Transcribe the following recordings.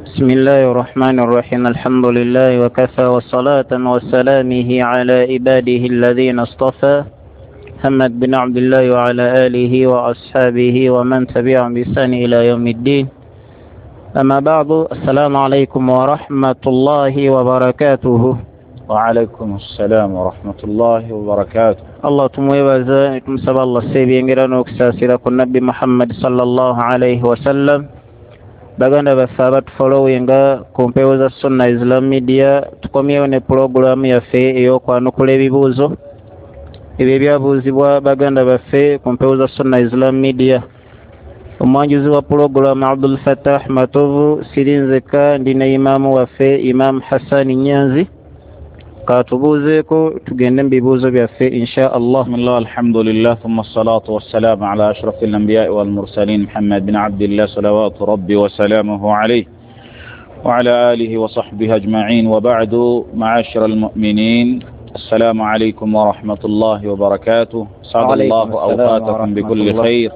بسم الله الرحمن الرحيم. الحمد لله وكفى والصلاة والسلامه على عباده الذين اصطفى محمد بن عبد الله وعلى آله وأصحابه ومن تبعهم بإحسان إلى يوم الدين. أما بعد، السلام عليكم ورحمة الله وبركاته. وعليكم السلام ورحمة الله وبركاته. الله تمويبازا تمسب الله سيبي ينجرانو كساسرة النبي محمد صلى الله عليه وسلم. Baganda baffe followinga ku mpewo za Sunna Islam Media, tukomyewo ne program yaffe ey'okwanukula ebibuuzo ebyo ebyabuuzibwa baganda baffe ku mpewo za Sunna Islam Media. Omwanjuzi wa program Abdul Fattah Matovu, sirinzeka ndi ne imamu waffe Imam Hassan Nyanzi. Katubuuzeeko tugende mu bibuuzo byaffe insha Allah. Bismillah, alhamdulillah, thumma salatu wassalamu ala ashrafil anbiya'i wal mursalin Muhammad bin Abdillah salawatu rabbi wa salamuhu alayhi wa ala alihi wa sahbihi ajma'in, wa ba'du. Ma'ashiral mu'minin, assalamu alaykum wa rahmatullahi wa barakatuh. Sa'adallahu awqatakum bi kulli khair,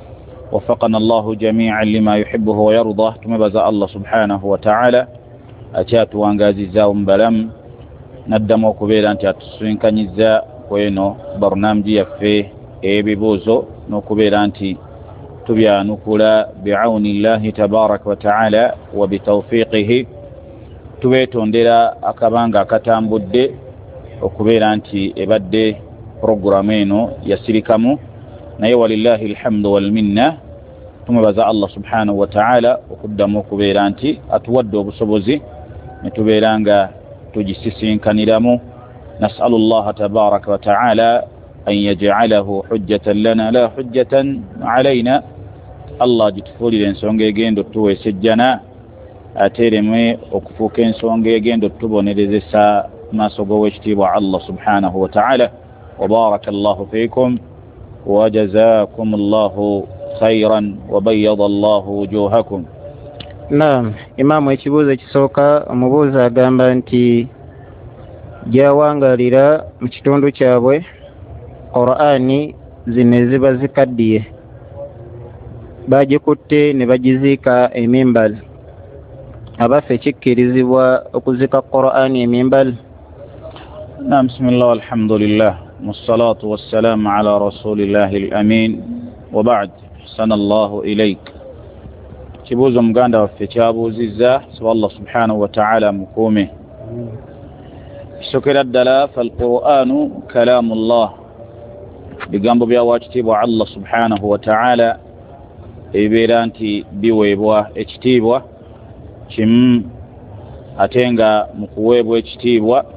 وفقنا الله جميعا لما يحبه ويرضاه. تمبزا الله سبحانه وتعالى أتات وانغازيزا ومبلم naddamu okubeera nti atusinkanyizza kweno barnamji yaffe ebibuuzo n'okubeera nti tubyanukula bi'awni llahi tabaraka wa ta'ala wa bitawfiqihi. Tubeetondera akabanga akatambudde okubeera nti ebadde programu eno yasirikamu, naye walillahi alhamdu wal minna. Tumwebaza Allah subhanahu wa ta'ala okuddamu okubeera nti atuwadde obusobozi ne tubeera nga tujisisinkaniramu. Nas'alu Allah tabaraka wa ta'ala an yaj'alahu hujjatan lana la hujjatan alayna. Allah jitufuulire ensonga egenda otuweesejjana, ateremwe okufuuka ensonga egenda otubonerezesa maaso g'owekitiibwa Allah subhanahu wa ta'ala. Wa baraka Allahu fiikum wa jazakum Allahu khayran wa bayyada Allahu wujuhakum. Naam, Imamu, ekibuuzo ekisooka omubuuzi agamba nti gyawangalira mu kitundu kyabwe Qur'ani zino eziba zikaddiye bagikutte ne bagiziika emimbal. Abaffe kikkirizibwa okuziika Qur'ani emimbal? Naam, bismillah walhamdulillah wassalatu wassalamu ala rasulillahi al-amin wa ba'd. Ahsanallahu ilayk. Kibuuzo muganda waffe kyabuuzizza, so Allah subhanahu wa ta'ala mukuume. Kisokera ddala falqur'anu kalamullah, bigambo bya wakitiibwa Allah subhanahu wa ta'ala ebibeera nti biweebwa ekitiibwa kimu, ate nga mu kuweebwa ekitiibwa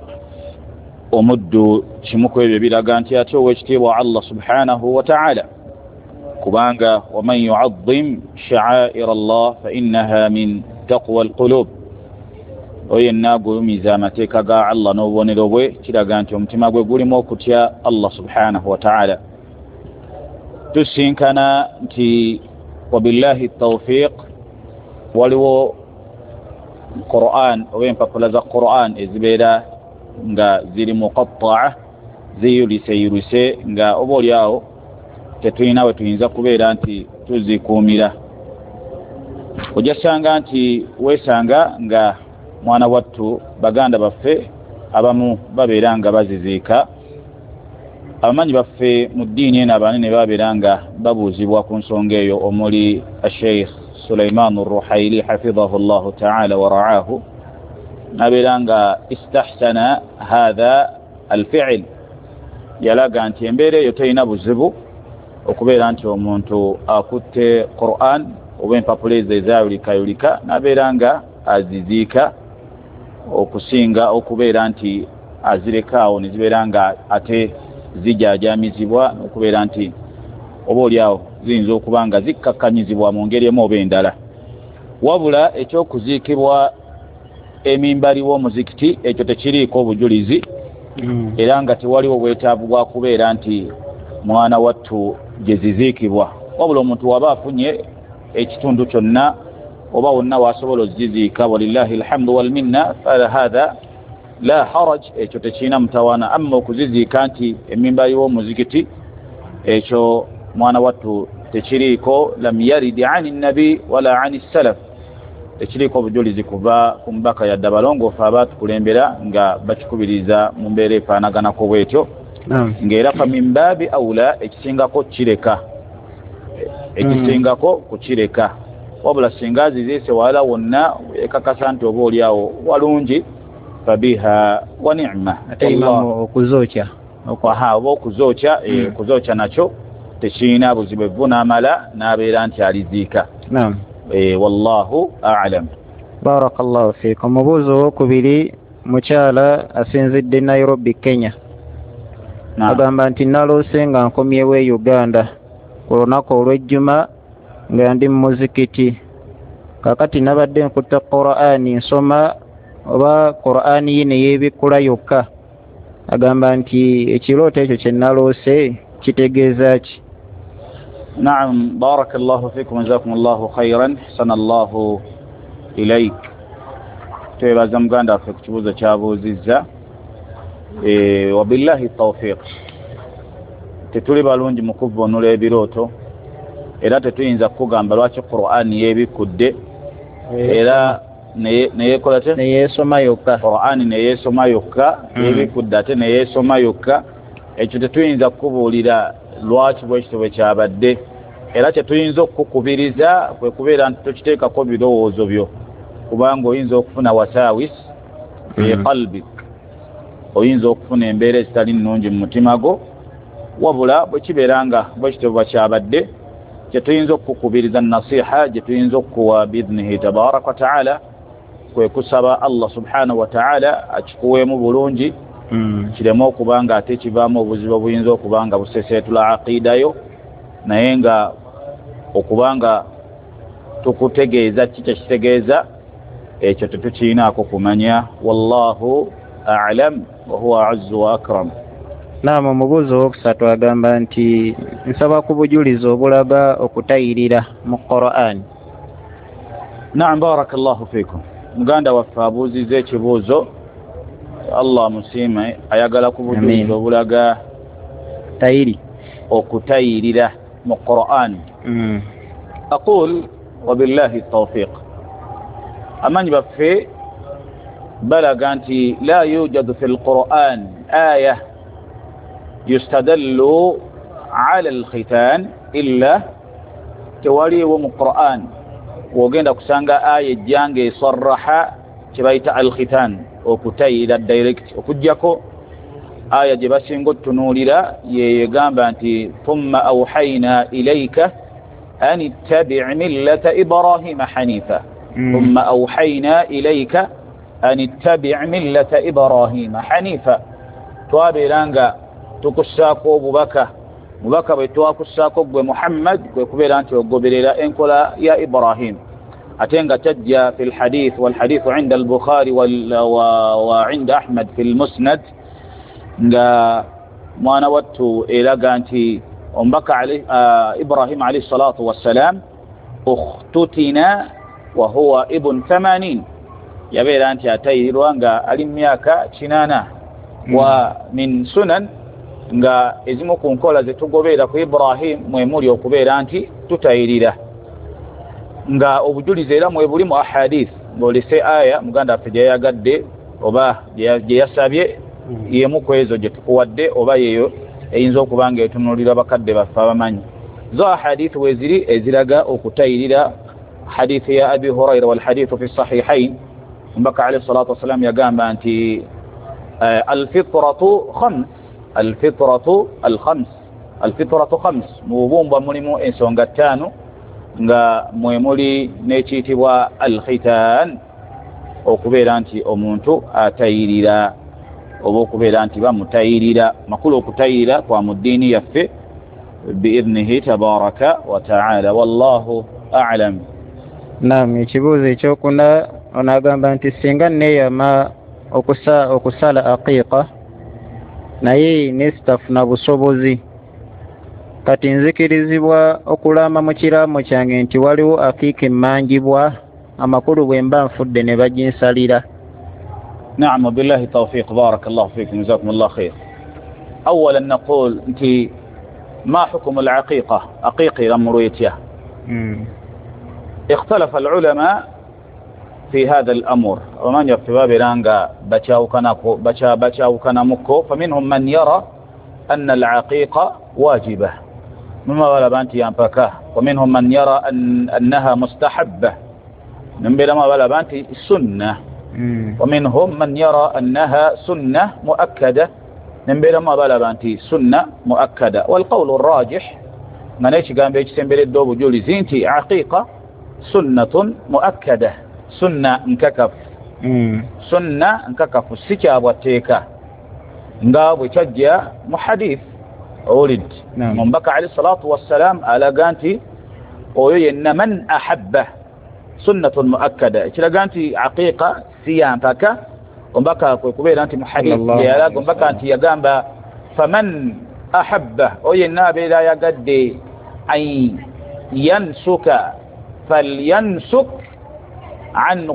omuddu kimu ku ebyo biraga nti ate ow'ekitiibwa Allah subhanahu wa ta'ala, kubanga waman yu'azzim sha'air Allah fa innaha min taqwa alqulub. Oyo nagulumiza amateeka ga Allah n'obubonero bwe, kiraga nti omutima gwe gulimu okutya Allah subhanahu wa ta'ala. Tusinkana nti wabillahi tawfiq waliwo Qur'an oba empapula za Qur'an ezibeera nga ziri muqatta'a, ziyulise nga oba oliawo tetulina we tuyinza kubeera nti tuzikuumira. Ojasanga nti weesanga nga mwana wattu baganda baffe abamu babeera nga baziziika. Abamanyi baffe mu ddiini eno abanene babeera nga babuuzibwa ku nsonga eyo, omuli Sheikh Sulaiman Ruhaili hafidhahu llahu ta'ala wa ra'ahu, nabeera nga istahsana hadha alfi'l, yalaga nti embeera eyo terina buzibu okubeera nti omuntu akutte Qur'an oba empapula ezo ezayulikayulika nabeera nga aziziika, okusinga okubeera nti azirekaawo ne zibeera nga ate zijaajamizibwa, okubeera nti oba oliawo ziyinza okuba nga zikkakkanyizibwa mu ngeri emu oba endala. Wabula ekyokuziikibwa emimbali w'omuzikiti ekyo tekiriiko obujulizi, era nga tewaliwo bwetaavu bwa kubeera nti mwana wattu gye ziziikibwa. Wabula omuntu waba afunye ekitundu kyonna oba wonna wasobola oziziika, walillahi alhamdu wal minna, fa hadha la haraj, ekyo tekirina mutawaana. Amma okuziziika nti emimbali w'omuzikiti, ekyo mwana wattu tekiriiko. Lam yarid ani nabi wala ani salaf, ekiriko obujulizi kuva ku mbaka ya Dabalongofu abatukulembera nga bakikubiriza mu mbeera efaanaganako bwetyo ng'era fa min baabi awula ekisingako kukireka wabula singa aziziise wala wonna ekakasa nti oba oliawo walungi fabiha wa ni'ma okuzookya oba okuzookya okuzookya nakyo tekirina buzibu evvu n'amala n'abeera nti aliziika wallahu a'lam. Barakallahu fiikum. Mubuuzo owokubiri, mukyala asinzidde Nairobi, Kenya, agamba nti naloose nga nkomyewo e Uganda ku lunaku olw'ejjuma nga ndi mu muzikiti, kakati nabadde nkutte Qur'ani nsoma oba Qur'ani ye neyeebikkula yokka. Agamba nti ekirooto ekyo kye naloose kitegeeza ki? نعم بارك الله فيكم وجزاكم الله خيرا حسن الله إليك. twebaza muganda waffe ku kibuuzo kyabuuzizza wabillahi التوفيق. tetuli balungi mu kuvvuunula ebirooto era tetuyinza kugamba lwaki Qur'ani yeebikudde era neyekola te neyeesoma yokka, Qur'ani neyeesoma yokka yeebikudde ate neyeesoma yokka. Ekyo tetuyinza kukubuulira lwaki bwekityo bwe kyabadde, era kyetuyinza okukubiriza kwe kubeera nti tokiteekako birowoozo byo, kubanga oyinza okufuna wasaawis fi qalbik, oyinza okufuna embeera ezitali nnungi mu mutima gwo. Wabula bwe kibeera nga bwekityo bwe kyabadde, kyetuyinza okukubiriza nasiha gye tuyinza okuwa biidhnihi tabaraka wa taala kwe kusaba Allah subhanahu wa taala akikuweemu bulungi, kireme okuba nga ate kivaamu obuzibu obuyinza okuba nga buseseetula aqiidayo, naye nga okuba nga tukutegeeza kitegeeza ekyo tetukirinaako kumanya. Wallahu a'lam wa huwa azzu wa akram. Naam, omubuuzo owokusatu agamba nti nsaba ku bujulizi obulaga okutayirira mu Qur'an. Naam, barakallahu fiikum. Muganda waffe abuuzizza ekibuuzo, Allah musiime, ayagala ku bujulizi obulaga okutayirira mu Qur'an. Aqul wabillahi التوفيق. amanyi baffe balaga nti la yujadu fi القرآن آية يستدل على الختان إلا tewaliwo mu Qur'an wogenda kusanga aya ejjanga esarraha kibayita al-khitan, okutayira direct, okujjako aya gye basinga otunuulira yegamba nti thumma awhayna ilayka an ittabi' millata Ibrahima hanifa. thumma awhayna ilayka an ittabi' millata Ibrahima hanifa. twabeeranga tukussaako obubaka, mubaka bwe twakussaako gwe Muhammad kwe kubeera nti ogoberera enkola ya Ibrahim. ate nga tajja fi lhadith walhadithu inda al-Bukhari wa inda Ahmad fi al-Musnad nga mwana wattu eraga nti omubaka Ibrahim alayhi salatu wassalam ukhtutina wa huwa ibn 80, yabeera nti atayirirwa nga ali mu myaka 80. wa min sunan nga ezimu ku nkola zetugobeera ku Ibrahim mwemuli okubeera nti tutayirira, nga obujulizi era mwebuli mu ahadith ng'olese aya muganda waffe gye yayagadde oba gye yasabye yemu ku ezo gye tukuwadde oba yeyo eyinza okuba nga etunuulira bakadde baffe abamanyi. zo ahadith weziri eziraga okutayirira. hadithi ya Abi Hurayra wal hadithu fi sahihain, mbaka alayhi salatu wassalam yagamba nti alfitratu khams, alfitratu khams, mu bumba mulimu ensonga 5 nga mwemuli n'ekiyitibwa al-khitan, okubeera nti omuntu atayirira oba okubeera nti bamutayirira. makulu okutayirira kwa mu ddiini yaffe biidhnihi tabaraka wa taala. wallahu a'lam. Naam, ekibuuzo ekyokuna onagamba nti singa neeyama okusala aqiiqa naye nesitafuna busobozi, kati nzikirizibwa okulama mu kiraamo kyange nti waliwo aqiiqa emmanjibwa, amakulu bwe mba nfudde ne baginsalira. نعم وبالله التوفيق. بارك الله فيكم جزاكم الله خير. أولا نقول أنت ما حكم العقيقة؟ عقيقة لمرويتها. اختلف العلماء في هذا الأمر ومن يفتباب رانغا بچاو كنمكو فمنهم من يرى أن العقيقة واجبة مما ولا بانتي ينبكاه ومنهم من يرى أنها مستحبة نمبر ما ولا بانتي سنة ومنهم من يرى أنها سنة مؤكدة نمبر ما ولا بانتي سنة مؤكدة والقول الراجح من ايش قام بيش سنبر الدوب جولي زينتي عقيقة سنة مؤكدة سنة انككف سنة انككف السكاب والتيكا نقاب ويتجي محديث أولد من بكى عليه الصلاة والسلام على قانتي وإن من أحبه سنة مؤكدة إذا قانتي عقيقة سيان فكا ومبكى كبير أنت محديث يا ومبكى أنت يقام فمن أحبه وإن بلا يقد أن ينسك فلينسك عن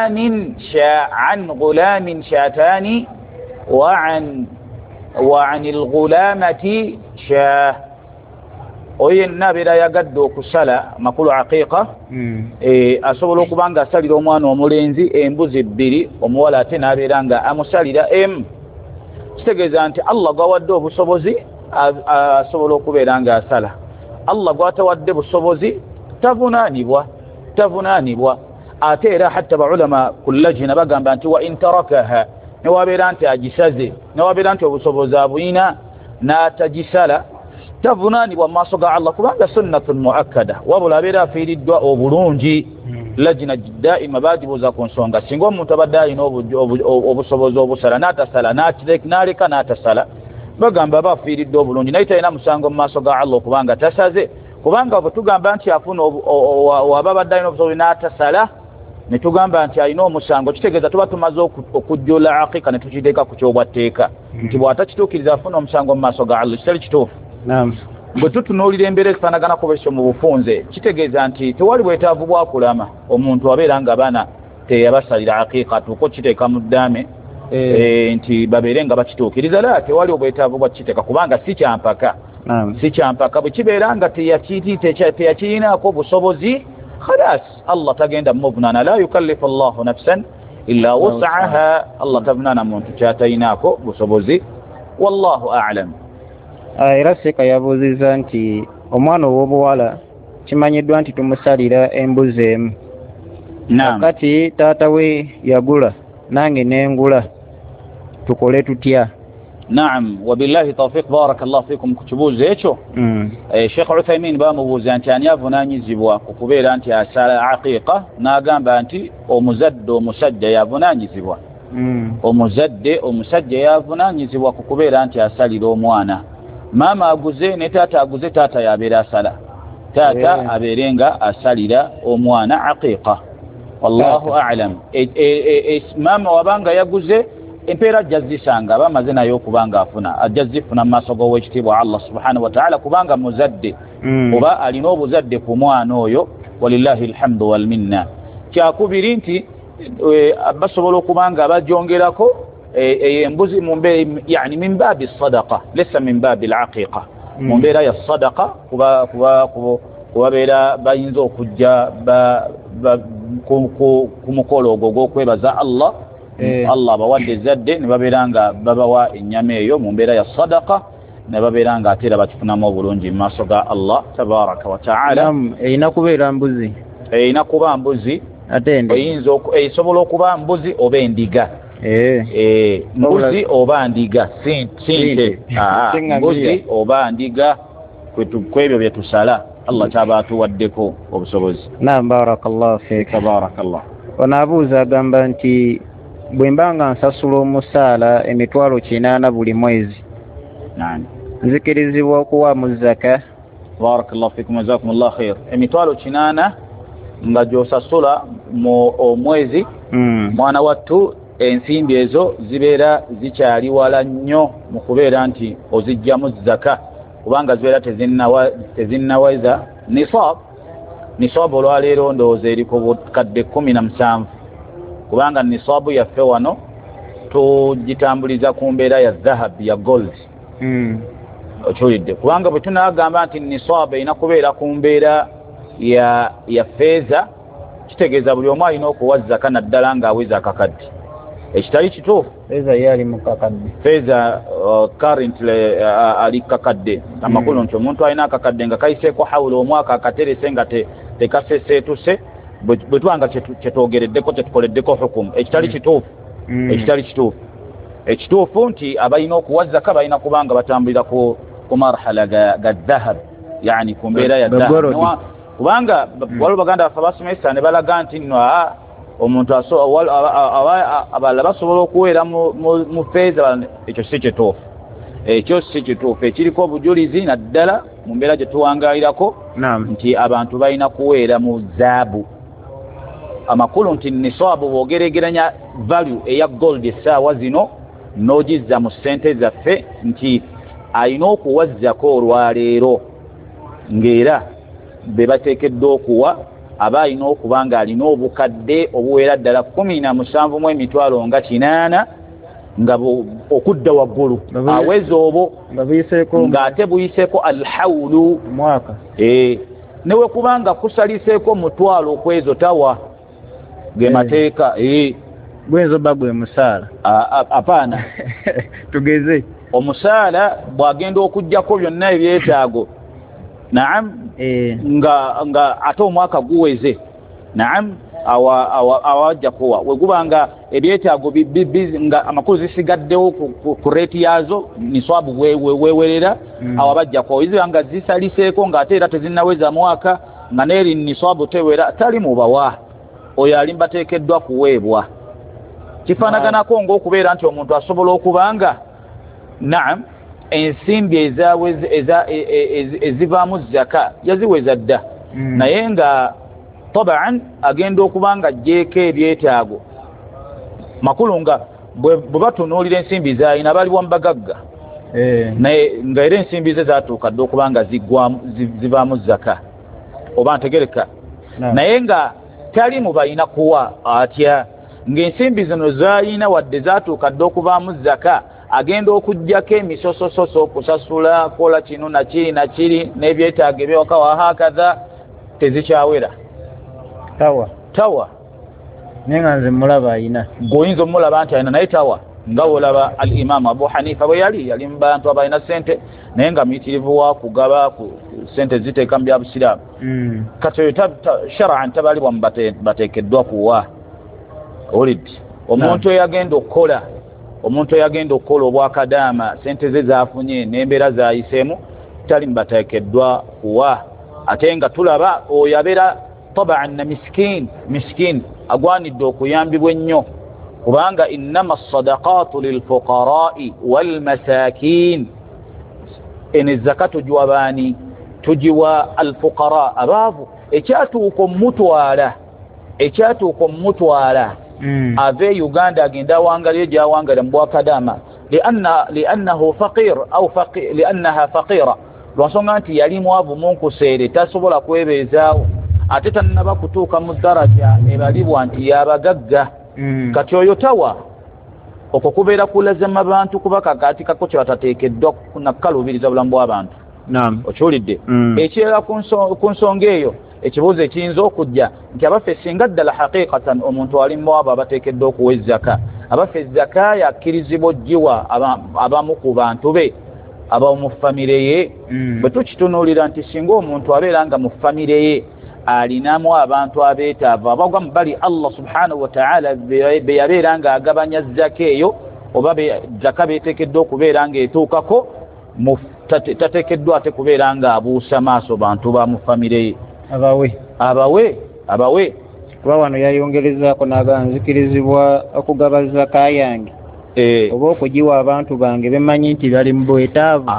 غلام شاتان وعن الغلامة شاه وين بلا يقد كسلا مقول عقيقة أسولو كبانغا سالي رومان ومولينزي امبوزي بيري ومولا تنابيرانغا أمسالي kitegeeza nti Allah gwawadde obusobozi asobola okubeeranga asala Allah gwatawadde busobozi tavunaanibwa ate era hatta baulama kullajina bagamba nti wa intarakaha newabeera nti agisaze newabeera nti obusobozi abuyina n'atagisala tavunaanibwa mu maaso ga Allah kubanga sunnatun muakkada wabula abeera afiiriddwa obulungi lajina daima bagibuuza ku nsonga singa omuntu abadde alina obusobozi obusala n'atasala n'aleka n'atasala bagamba bafiiriddwa obulungi naye talina musango mu maaso ga Allah okubanga tasaze kubanga bwe tugamba nti afuna waba abadde alina obusobozi n'atasala ne tugamba nti alina omusango kitegeeza tuba tumaze okujjula aqiqa ne tukiteeka ku kyobwatteeka nti bw'atakituukiriza afuna omusango mu maaso ga Allah kitali kituufu bwe tutunuulira embeera ezifaanaganako bwekityo mu bufunze kitegeeza nti tewali bwetaavu bwa kulama omuntu abeera nga baana teyabasalira aqiqa tuuko kiteeka mu ddaame nti babeere nga bakituukiriza la tewali obwetaavu bwa kiteeka kubanga si kyampaka bwe kibeera nga teyakirinaako busobozi khalas Allah tagenda muvunaana la yukallifu Allahu nafsan illa wus'aha Allah tavunaana muntu kyatayinaako busobozi wallahu a'lam. Era Seeka yabuuzizza nti omwana ow'obuwala kimanyiddwa nti tumusalira embuzi emu kati taata we yagula nange nengula tukole tutya? Naam wabillahi tawfiq barakallahu fikum kukibuuza ekyo Sheikh Uthaymin bamubuuza nti ani avunaanyizibwa ku kubeera nti asala aqiqa n'agamba nti omuzadde omusajja yavunaanyizibwa omuzadde omusajja yavunaanyizibwa ku kubeera nti asalira omwana maama aguze ne taata aguze taata yabeera asala taata abeerenga asalira omwana aqiqa wallahu a'lam maama wabanga yaguze empeera jazisanga bamaze nayo okubanga afuna ajazifuna mu maaso g'owekitiibwa Allah subhanahu wa ta'ala kubanga muzadde oba alina obuzadde ku mwana oyo walillahi alhamdu wal minna kyakubiri nti basobola okubanga bajongerako embuzi yani min babi sadaqa lesa min babi alaqiqa mu mbeera ya sadaqa kuba beera bayinza okujja ku mukolo ogwo gw'okwebaza Allah Allah bawadde zadde ne babeera nga babawa ennyama eyo mu mbeera ya sadaqa ne babeera nga ate era bakifunamu obulungi mu maaso ga Allah tabaraka wa ta'ala. Erina kubeera mbuzi, erina kuba mbuzi ate eyinza esobola okuba mbuzi oba endiga mbuzi oba ndiga sente mbuzi oba ndiga kwebyo bye tusala Allah kyaba atuwaddeko obusobozi. Naam barakallahu fiik. Barakallah. Onaabuuza agamba nti bwe mbanga nsasula omusaala emitwalo 8 buli mwezi nzikirizibwa okuwaamu zaka? Barakallahu fiikum jazakumullahu khair. Emitwalo 8 nga gy'osasula mu omwezi mwana wattu ensimbi ezo zibeera zikyali wala nnyo mu kubeera nti ozijjamu zaka kubanga zibeera tezinnaweza nisab olwaleero ndowooza eri ku bukadde 17 kubanga nisaabu yaffe wano tugitambuliza ku mbeera ya dhahabu ya gold okiwulidde kubanga bwe tunaagamba nti nisaabu erina kubeera ku mbeera ya feeza kitegeeza buli omu alina okuwa zaka naddala ng'aweza akakadde ekitali kituufu feeza yali mu kakadde feeza currently ali kakadde amakulu nti omuntu alina akakadde nga kayiseeko hawula omwaka akaterese nga tekaseseetuse bwe twanga kyetwogereddeko tetukoleddeko hukumu ekitali kituufu ekitali kituufu ekituufu nti abalina okuwa zaka balina kubanga batambulira ku marhala ga dhahab yani ku mbeera ya dhahab kubanga waliwo baganda baffe abasomesa ne balaga nti nno omuntu abalala basobola okuweera mu feeza ekyo si kituufu ekyo si kituufu ekiriko obujulizi naddala mu mbeera gye tuwangaalirako nti abantu balina kuweera mu zaabu amakulu nti nisaabu bw'ogeregeranya value eya gold essaawa zino n'ogizza mu ssente zaffe nti alina okuwazzako olwaleero ng'era be bateekeddwa okuwa aba alina okuba ng'alina obukadde obuwera ddala 17,800 nga okudda waggulu aweza obwo ng'ate buyiseeko alhawulu mwaka newe kubanga kusaliseeko mutwalo okwezo tawa ge mateeka gwenzo bagwe musaala apaana tugeze omusaala bw'agenda okujjako byonna ebyetaago naam nga ate omwaka guweze naam awajja kuwa wegubanga ebyetaago nga amakulu zisigaddewo ku reeti yaazo niswabu wewerera awo bajja kuwa izibanga zisaliseeko ng'ate era tezinnaweza mwaka nga neeri niswabu tewera tali mubawa oyo ali bateekeddwa kuweebwa kifaanaganako ng'okubeera nti omuntu asobola okubanga naam ensimbi ezivaamu zaka yaziweza dda naye nga tabaan agenda okubanga ajjeeko ebyetaago makulu nga bwe batunuulira ensimbi zaalina baliwa mu bagagga naye nga era ensimbi ze zaatuuka dda okubanga zivaamu zaka oba ntegereka naye nga tali mu balina kuwa atya ng'ensimbi zino zaalina wadde zaatuuka dda okuvaamu zaka agenda okujjako emisosososo okusasula kola kino nakiri n'ebyetaago ebyewaka wahakatha tezikyawera tawa naye nga nze mulaba alina g'oyinza omulaba nti alina naye tawa nga olaba al imaamu abu hanifa bwe yali mu bantu abalina ssente naye nga muyitirivu wa kugaba ssente ziteeka mu bya busiraamu kati oyo shar'an tabalibwa mu bateekeddwa kuwa olidde omuntu eyagenda okukola obwakadaama ssente ze zaafunye n'embeera zayiseemu tali mu bateekeddwa kuwa ate nga tulaba oyo abeera tabaan na miskin agwanidde okuyambibwa ennyo kubanga innama sadaqatu lilfuqaraai walmasakin ene zaka tujiwa baani tujiwa alfuqara abaavu ekyatuuka omutwala ave uganda agenda awangalire gy'awangalira mu bwakadaama liannahu faqir au liannaha faqira lwansonga nti yali mwavu munkuseere tasobola kwebeezaawo ate tannaba kutuuka mu daraja ebalibwa nti yabagagga kati oyo tawa okwo kubeera kulazama bantu kuba kakaati kako kyebatateekeddwa nakalubiriza bulamu bw'abantu okiwulidde ekyera ku nsonga eyo ekibuuzo ekiyinza okujja nti abaffe singa ddala haqiqatan omuntu ali muwaabo abateekeddwa okuwa ezzaka abaffe ezzaka yakkirizibwa oggiwa abamu ku bantu be abamu famire ye bwe tukitunuulira nti singa omuntu abeera nga mu famire ye alinamu abantu abeetaavu abagwa mu bali Allah subhanahu wa ta'ala be yabeera ng'agabanya zaka eyo oba zaka beeteekeddwa okubeera ng'etuukako tateekeddwa ate kubeera ng'abuusa maaso bantu ba mu famire ye abawe kuba wano yayongerezaako n'agamba nzikirizibwa okugaba zaka yange oba okugiwa abantu bange bemanyi nti bali mu bwetaavu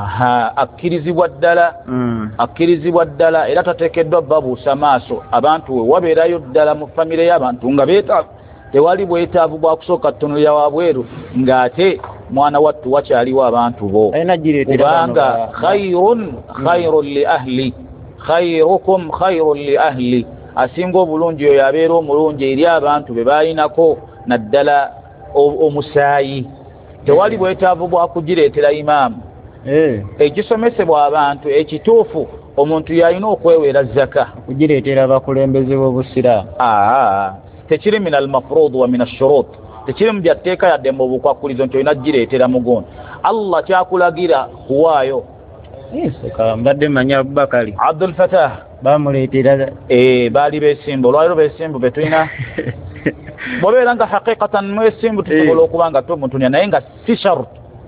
akkirizibwa ddala era tateekeddwa babuusa maaso abantu we wabeerayo ddala mu famire y'abantu nga beetaavu tewali bwetaavu bwakusooka ttunulira wabweru ng'ate mwana wattu wakyaliwo abantu bo kubanga khayrun li ahli khayrukum khayrun li ahli asinga obulungi oyo abeera omulungi eri abantu be balinako naddala omusaayi tewali bwetaavu bwa kugireetera imaamu ekisomesebwa abantu ekituufu omuntu yalina okwewera zaka kugireetera abakulembeze b'obusiraamu tekiri min almafrud wa min ashurut tekiri mu byateeka yadde mu bukwakulizo nti olina gireetera mugono Allah kyakulagira kuwaayo mbadde manya Abubakari Abdul Fatah bamuleetera baali beesimbu olwaliro beesimbu betulina bwobeera nga haqiqatan mwesimbu tusobola okuba nga tomutunya naye nga si shart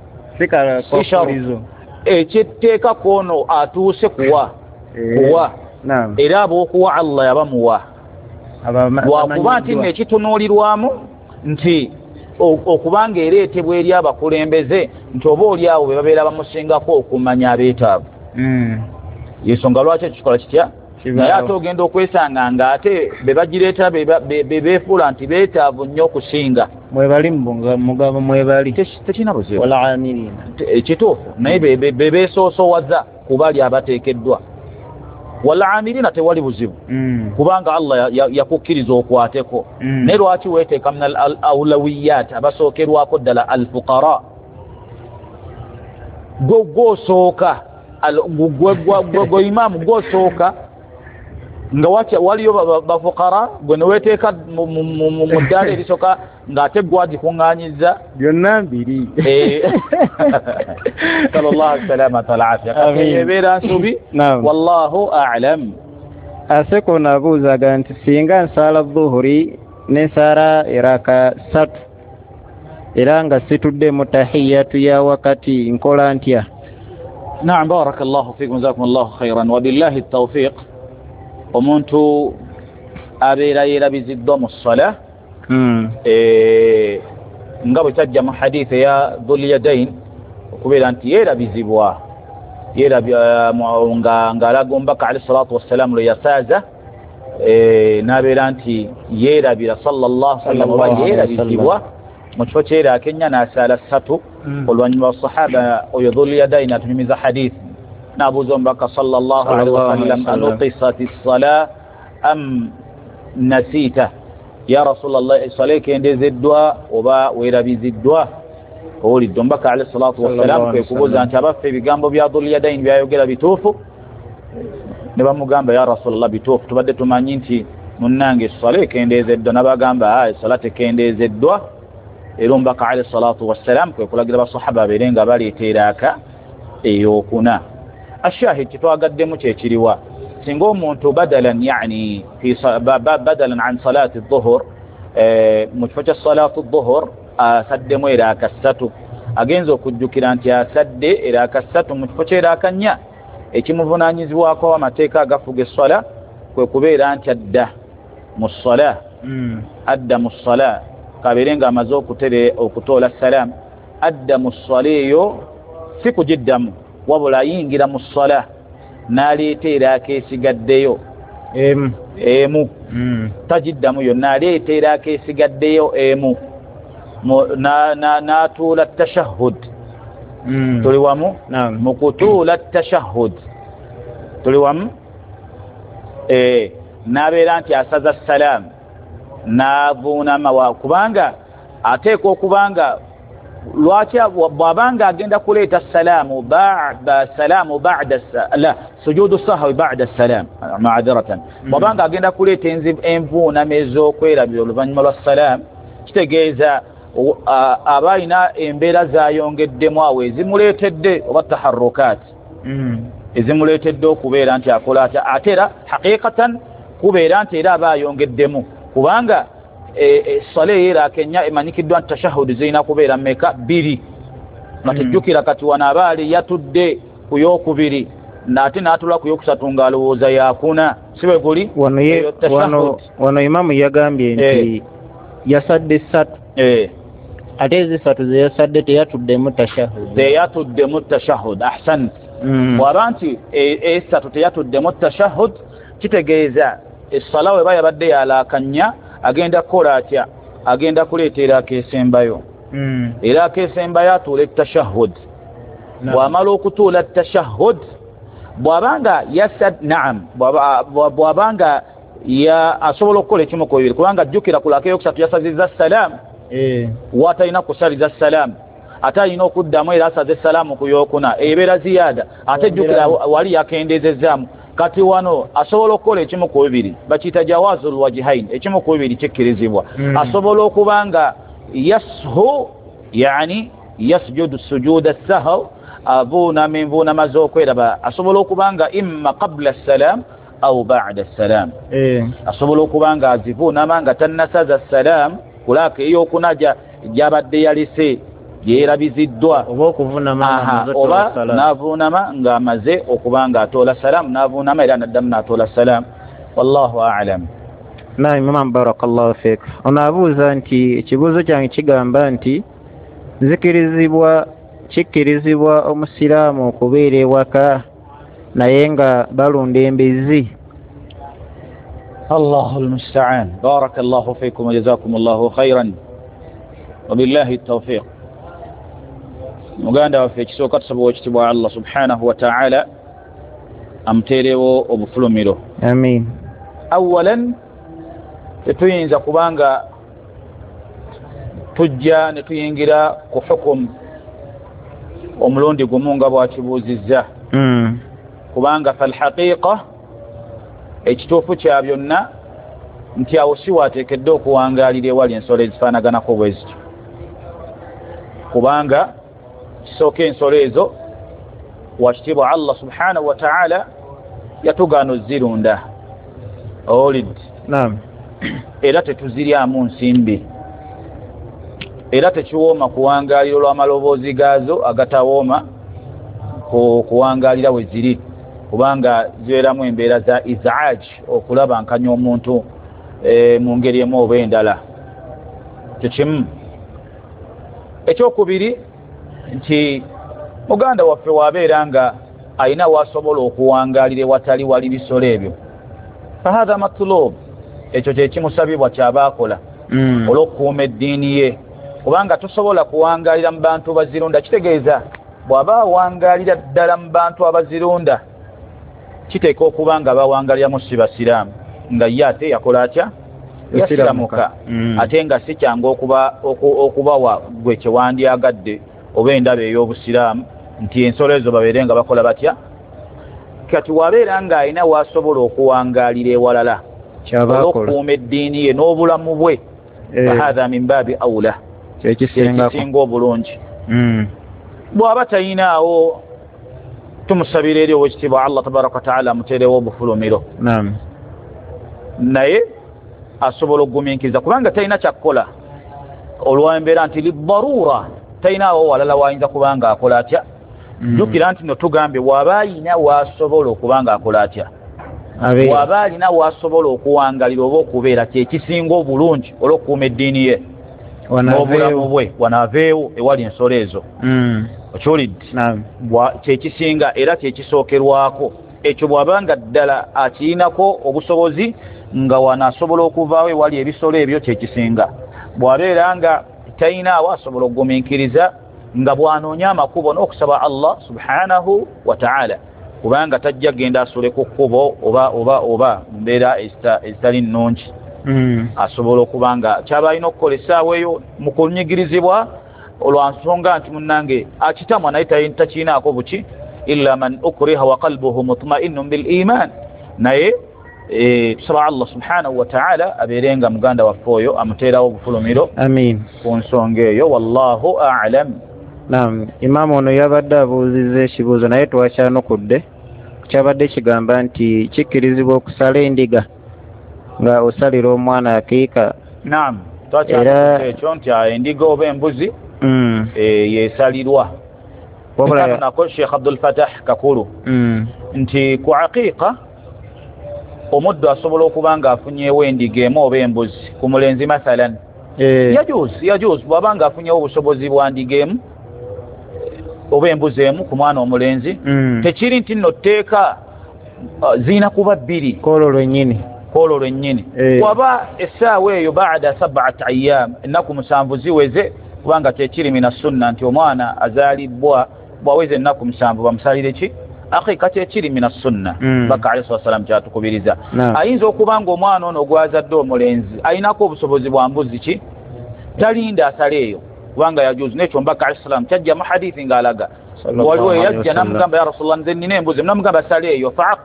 ekyeteeka kwono atuuse kuwa era ab'okuwa Allah yabamuwa lwakuba nti nekitunuulirwamu nti okubanga ereetebwa eri abakulembeze nti oba oli awo be babeera bamusingako okumanya abeetaavu yensonga lwaki ekikola kitya naye ate ogenda okwesanga nga ate be bagireeta bebeefuula nti beetaavu nnyo okusinga mwebali mugabo mwebali tekina buzibu ekituufu naye bebeesoosowaza kubali abateekeddwa walaamiriina tewali buzibu kubanga Allah yakukkiriza okwateko naye lwaki weeteeka min al awlawiyat abasookerwako ddala alfuqara gwosooka gwe imaamu gwosooka nga waliyo bafuqara gwe neweeteeka mu ddaala erisoka ng'ate gwagikuŋŋaanyiza byonna mbiri sallallahu salamata alafia ebeera nsubi wallahu a'lam aseko nabuuzaga nti singa nsaala dhuhuri nensaala eraka 3 era nga situdde mu tahiyatu ya wakati nkola ntya naam barakallahu fikum jazakumullahu khairan wa billahi at-tawfiq omuntu abeera yeerabiziddwa mu ssala nga bwe kyajja mu hadithi ya dhul yadain okubeera nti yeerabizibwa ng'alaga omubaka alayhi salatu wassalamu lwe yasaaza n'abeera nti yeerabira sallallahu sallam oba yeerabizibwa mu kifo kyeraaka ennya n'asaala 3 oluvannyuma wasahaba oyo dhul yadain atunyumiza hadithi نابوز بك صلى الله عليه وسلم أنقصت الصلاة أم نسيته يا رسول الله صليك عند زدوا وبا ويربي زدوا قولي دمبك عليه الصلاة والسلام كيكوبوز أن تبفي بجانب بياض اليدين بيايوغيلا بيتوفو نبا مجانب يا رسول الله بيتوفو تبدأ تمانينتي منانجي صليك عند زدوا نبا جانب هاي صلاتك عند زدوا إلهم بك عليه الصلاة والسلام كيكولا قلب الصحابة بيرين قبالي تيراكا إيوكونا الشاهد تتواقدم تيتريوا سنقوم منتو بدلا يعني في بدلا عن صلاة الظهر متفجة صلاة الظهر سدموا إلى كستو أجنزو كدو كرانتيا سد إلى كستو متفجة إلى كنيا إيكي مفنانيز واقوا متيكا قفوق الصلاة كوكوبير أنت أدى مصلاة أدى مصلاة قابلين قامزو كتري أو كتول السلام أدى مصليو سيكو جدا wabula yingira mu ssala n'aleetera akeesigaddeyo emu tajiddamu yonna aleetera akeesigaddeyo emu n'atuula tashahhud tuli wamu mu kutuula tashahhud tuli wamu n'abeera nti asaza salaamu n'avuunama kubanga ateeka okubanga lwaki bwabanga agenda kuleeta salaamu ba'da la sujudu sahwi ba'da salam ma'adiratan bwabanga agenda kuleeta envuunama ez'okwerabira oluvannyuma lwa salaamu kitegeeza abalina embeera zayongeddemu awo ezimuleetedde oba taharrukaati ezimuleetedde okubeera nti akola atya ate era haqiqatan kubeera nti era aba ayongeddemu kubanga essala era kenya emanyikiddwa nti tashahudi zirina kubeera mmeka 2 nga tejjukira kati wano abaali yatudde ku yookubiri ate n'atula ku yookusatu ng'alowooza yakuna si bwe guli wano imamu yagambye nti yasadde 3 ate ezisatu zeyasadde teyatuddemu tashahud ahsant bw'aba nti esatu teyatuddemu tashahud kitegeeza essala weba yabadde yalaakanya agenda kukola atya agenda kuleetera akeesembayo era akeesembayo atuula tashahud bw'amala okutuula tashahud bw'abanga yasad naam bw'abanga asobola okukola ekimu ku bibiri kubanga jjukira kulaka eyokusatu yasazizza salaamu watalina kusaliza salaamu ate alina okuddamu era asaze salaamu ku yookuna ebeera ziyaada ate jjukira wali yakendeezezzaamu kati wano asobola okukola ekimu ku bibiri bakiyita jawazul wajhain ekimu ku bibiri kikkirizibwa asobola okubanga yashu yani yasjudu sujuda sahw avuunama envuunama z'okweraba asobola okubanga imma qabla salam au ba'da salam asobola okubanga azivuunama nga tannasaza salam kulaka eyokunaja gyabadde yalise gyerabiziddwa oba navuunama ng'amaze okubanga atoola salamu navuunama era naddamu n'atoola salamu wallahu a'lam. Naam, Imam barakallahu fik. Onaabuuza nti ekibuuzo kyange kigamba nti kikkirizibwa omusiraamu okubeera ewaka naye nga balunda embizzi. Allahu almusta'an. Barakallahu fikum wa jazakumullahu khairan wa billahi tawfiq. Muganda waffe ekisooka tusaba ekitibwa Allah subhanahu wa ta'ala amuteerewo obufulumiro. Amin. Awalan tetuyinza kubanga tujja ne tuyingira ku hukum omulundi gumu nga bwakibuuzizza kubanga falhaqiqa ekituufu kya byonna nti awo si waateekedde okuwangaalira ewali ensolo ezifaanaganako bwe zityo kubanga kisooka ensolo ezo wakitiibwa Allah subhanahu wa ta'ala yatugaana ozirunda owulidde. Naam. Era tetuziryamu nsimbi era tekiwooma kuwangaalira olw'amaloboozi gaazo agatawooma kuwangaalira we ziri kubanga zibeeramu embeera za izaaj okulaba nkanya omuntu mu ngeri emu oba endala. Kyekimu. Ekyokubiri nti muganda waffe waabeera nga alina waasobola okuwangaalira ewatali wali bisolo ebyo fahatha matlub ekyo kyekimusabibwa kyabaakola olw'okukuuma eddiini ye kubanga tosobola kuwangaalira mu bantu bazirunda. Kitegeeza bw'aba awangaalira ddala mu bantu abazirunda kiteeka okuba nga bawangaaliramu si basiraamu nga ye ate yakola atya yasiramuka ate nga si kyangu okubawa gwe kyewandyagadde oba endaba ey'obusiraamu nti ensolo ezo babeere nga bakola batya. Kati wabeera nga alina waasobola okuwangaalira ewalala olw'okukuuma eddiini ye n'obulamu bwe fahatha min baabi awla kyekisinga obulungi. Bw'aba talinaawo tumusabira eri ow'ekitiibwa Allah tabaraka wa ta'ala amuteerewo obufulumiro naye asobola okugumiikiriza kubanga talina kyakkola olw'embeera nti lidarura talinaawo walala waayinza kubanga akola atya. Jjukira nti no tugambye bw'aba alina waasobola okubanga akola atya bw'aba alina waasobola okuwangaalira oba okubeera kyekisinga obulungi olw'okukuuma eddiini ye n'obulamu bwe wanaaveewo ewali ensolo ezo. Okiwulidde kyekisinga era kyekisookerwako ekyo bw'abanga ddala akirinako obusobozi nga wanaasobola okuvaawo ewali ebisolo ebyo kyekisinga. Bw'abeera nga talinaawo asobola okugumiikiriza nga bw'anoonya amakubo n'okusaba Allah subhanahu wa ta'ala kubanga tajja genda asule ku kkubo oba mbeera ezitali nnungi asobola okubanga kyaba alina okukola essaawa eyo mu kunyigirizibwa olwansonga nti munnange akitamwa naye takirinaako buki illa man ukriha wa qalbuhu mutma'innun bil iman. Naye tusaba Allah subhanahu wa ta'ala abeerenga muganda waffe oyo amuteerawo obufulumiro ku nsonga eyo wallahu a'lam. Naam, Imaamu ono yabadde abuuzizza ekibuuzo naye twakyanukudde kyabadde kigamba nti kikkirizibwa okusala endiga nga osalira omwana akiika. Naam, twakyanukudde ekyo nti endiga oba embuzi yeesalirwa nako Sheikh Abdul Fatah Kakulu nti ku aqiiqa omuddu asobola okuba nga afunyeewo endiga emu oba embuzi ku mulenzi mathalan yajuuzu bw'aba nga afunyeewo obusobozi bwa ndiga emu oba embuzi emu ku mwana omulenzi tekiri nti nno tteeka ziina kuba bbiri koolo lwennyini waba essaawa eyo baada 7 ayyam ennaku 7 ziweze kubanga kyekiri mina sunna nti omwana azaalibbwa bwaweze ennaku 7 bamusalire ki aqiiqa kyekiri mina sunna baka alayhi wasallam kyatukubiriza. Ayinza okuba nga omwana ono gwazadde omulenzi ayinako obusobozi bwa mbuzi ki talinda asale eyo kubanga yajuuzu n'ekyo mbaka alayhi wasallam kyajja mu hadithi ng'alaga waliwo yajja namugamba ya Rasulullah nze nnina embuzi namugamba asale eyo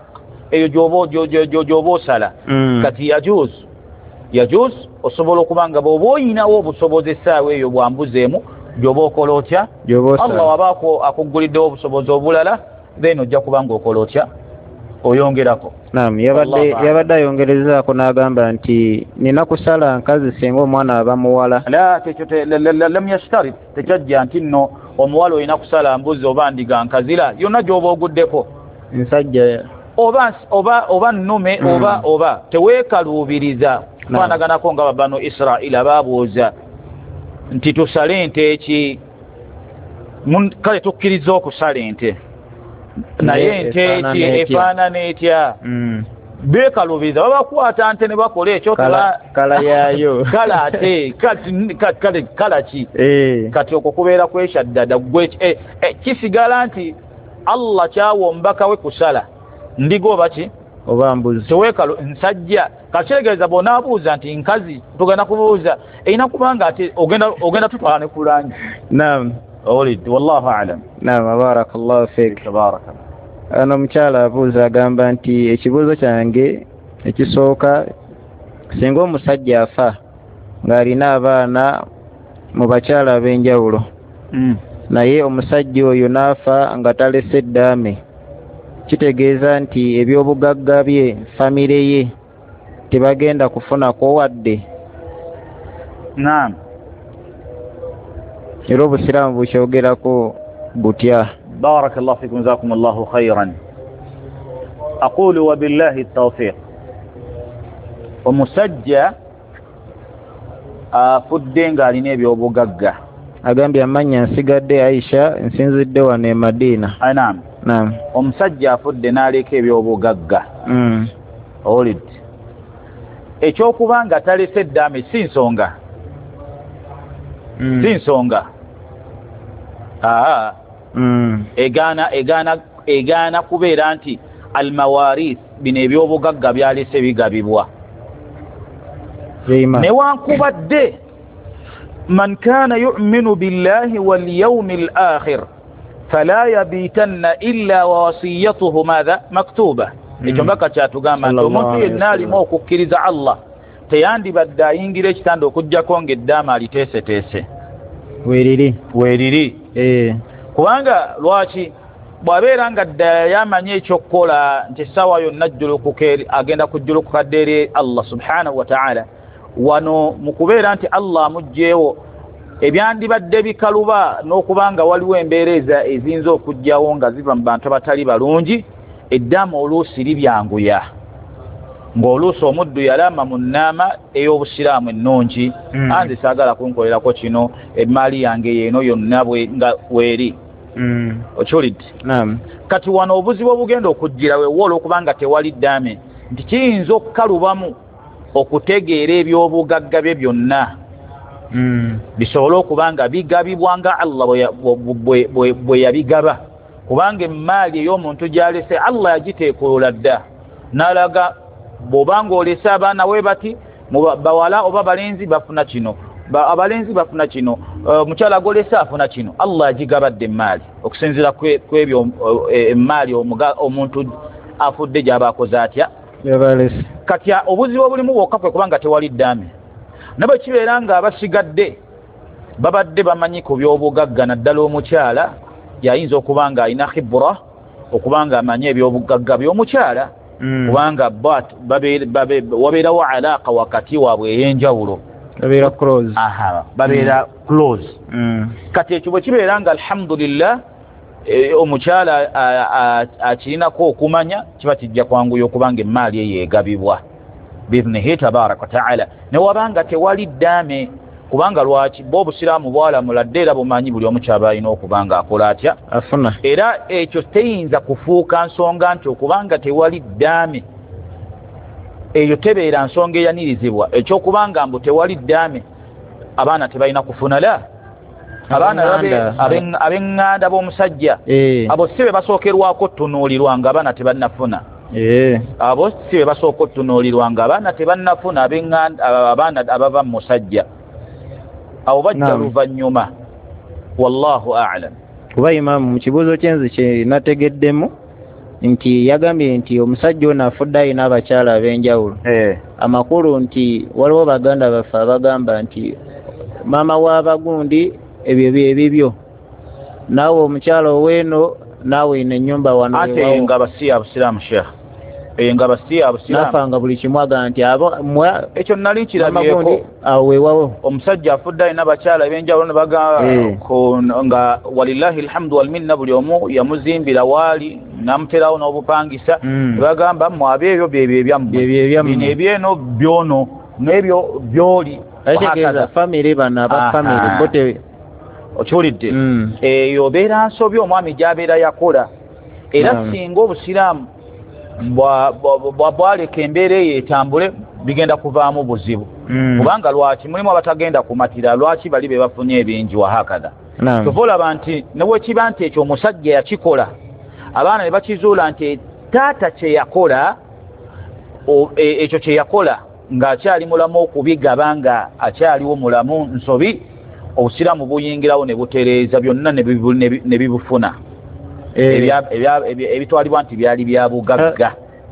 eyo gyoba osala kati yajuz osobola okubanga bw'oba oyinawo obusobozi essaawa eyo bwambuzeemu gyoba okola otya Allah wabaako akugguliddewo obusobozi obulala then ojja kubanga okola otya oyongerako. Naam, yabadde ayongerezaako n'agamba nti nina kusala nkazi singa omwana aba muwala. Lam yashtarit, tekyajja nti nno omuwala olina kusala mbuzi oba ndiga nkazira yonna gy'oba oguddeko nsajja oba nnume oba teweekaluubiriza kufaanaganako nga bano Israila baabuuza nti tusale ente eki kale tukkiriza okusala ente naye ente eki efaanana etya beekaluubiriza babakwata nte ne bakola ekyo kala yaayo kala ate kala ki kati okwo kubeera kweshaddada kisigala nti Allah kyawa omubaka we kusala ndiga oba ki oba mbuzi teweekalu nsajja kakitegeeza bw'onaabuuza nti nkazi tugenda kubuuza erina kubanga ate ogenda tutwala ne kulangi. Naam, wallahu a'lam. Naam, barakallahu fiik. Tabaraka. Ano omukyala abuuza agamba nti ekibuuzo kyange ekisooka, singa omusajja afa ng'alina abaana mu bakyala ab'enjawulo naye omusajja oyo n'afa nga talese ddaame, kitegeeza nti ebyobugagga bye famire ye tebagenda kufunako wadde? Naam. Era obusiraamu bukyogerako butya? Barakallahu fikum, jazakumullahu khairan. Aqulu wa billahi tawfiq. Omusajja afudde ng'alina ebyobugagga. Agambye amanya nsigadde Aisha, nsinzidde wano e Madina. Naam. Naam. Omusajja afudde n'aleka ebyobugagga. Ekyokubanga talese ddaame si nsonga. Si nsonga. Egaana kubeera nti almawaris bino ebyobugagga byalese bigabibwa. Newankubadde man kana yu'minu billahi wal yawmil akhir fala yabitanna illa wa wasiyatuhu madha maktuba. Ekyo mbaka kyatugamba nti omuntu yenna alimu okukkiriza Allah teyandibadde ayingira ekitanda okuggyako ng'eddaama aliteeseteese weeriri. Kubanga lwaki bw'abeera nga ddala yamanye ekyokukola nti essaawa yonna agenda kujjulukukadde eri Allah subhanahu wa ta'ala, wano mu kubeera nti Allah amugjeewo ebyandibadde bikaluba n'okubanga waliwo embeereza eziyinza okujjawo nga ziva mu bantu abatali balungi, eddaama oluusi libyanguya ng'oluusi omuddu yalama mu nnaama ey'obusiraamu ennungi, anze saagala kunkolerako kino, emaali yange yeeno yonna nga weeri. Okiwulidde? Kati wano obuzibu obugenda okujjira weewo olw'okubanga tewali ddaame nti kiyinza okukalubamu okutegeera ebyobugagga bye byonna bisobole okubanga bigabibwa nga Allah bwe yabigaba, kubanga emaali ey'omuntu gy'alese Allah yagiteekolola dda n'alaga bw'obanga olese abaana we bati bawala oba balenzi bafuna kino, abalenzi bafuna kino, omukyala golese afuna kino. Allah yagigabadde emaali okusinziira kwebyo emaali omuntu afudde gy'aba akoze atya. Kati obuzibu obulimu bwokka kwe kubanga tewali ddaame. Nabo kibeera nga abasigadde babadde bamanyi ku byobugagga, naddala omukyala yayinza okubanga alina khibura okubanga amanye ebyobugagga by'omukyala, kubanga wabeerawo alaaka wakati waabwe ey'enjawulo, babeera close. Kati ekyo bwe kibeera nga alhamdulillah omukyala akirinako okumanya, kiba kijja kwanguya okubanga emaali eyo egabibwa biidhnihi tabaraka wa ta'ala. Newabanga tewali ddaame, kubanga lwaki bo obusiraamu bwalamula dde era bumanyi buli omu kyaba alina okubanga akola atya afuna. Era ekyo teyinza kufuuka nsonga nti okubanga tewali ddaame eyo tebeera nsonga eyanirizibwa, ekyokubanga mbu tewali ddaame abaana tebalina kufuna la. Abaana ab'eŋŋanda b'omusajja abo si be basookerwako otunuulirwa nga abaana tebannafuna. Abo si be basooka otunuulirwa nga abaana tebannafuna, abaana abava mu musajja abo bajja luvannyuma. Wallahu a'lam. Kuba Imaamu, mu kibuuzo kyenzi kye nategeddemu nti yagambye nti omusajja ono afudde alina abakyala ab'enjawulo amakulu nti waliwo baganda baffe abagamba nti maama w'abagundi ebyo byebibyo naawe omukyala oweeno naawe ina ennyumba wano ate nga basiya abusiraamu sheekh nga basiya abusiraamu nafanga buli kimu agamba nti ekyo nali kirabyeko awo weewawo omusajja afudde alina abakyala ab'enjawulo ne bagamba nga walillahi alhamdu walminna buli omu yamuzimbira waali namuterawo n'obupangisa ne bagamba mmwe ab'ebyo byebyo ebyammwe bino ebyeno byono n'ebyo byoli ategeeza famire bano abafamire bote okiwulidde eyo obeera nsobi omwami gy'abeera yakola era singa obusiraamu bwaleka embeera eyo etambule bigenda kuvaamu buzibu kubanga lwaki mulimu abatagenda kumatira lwaki bali be bafunye ebingi wahakadha kyova olaba nti newekiba nti ekyo omusajja yakikola abaana ne bakizuula nti taata kyeyakola ekyo kyeyakola ng'akyali mulamu okubigaba nga akyaliwo mulamu nsobi obusiraamu buyingirawo ne butereeza byonna ne bibufuna ebitwalibwa nti byali bya bugagga